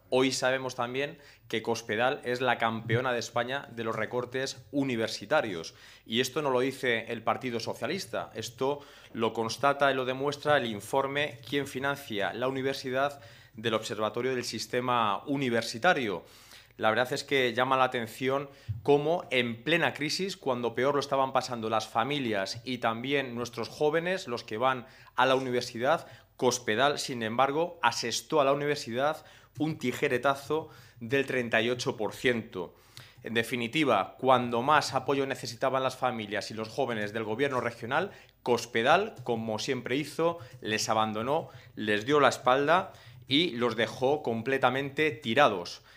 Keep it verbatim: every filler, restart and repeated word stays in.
Hoy sabemos también que Cospedal es la campeona de España de los recortes universitarios. Y esto no lo dice el Partido Socialista, esto lo constata y lo demuestra el informe ¿Quién financia la universidad?, del Observatorio del Sistema Universitario. La verdad es que llama la atención cómo en plena crisis, cuando peor lo estaban pasando las familias y también nuestros jóvenes, los que van a la universidad, Cospedal, sin embargo, asestó a la universidad un tijeretazo del treinta y ocho por ciento. En definitiva, cuando más apoyo necesitaban las familias y los jóvenes del gobierno regional, Cospedal, como siempre hizo, les abandonó, les dio la espalda y los dejó completamente tirados.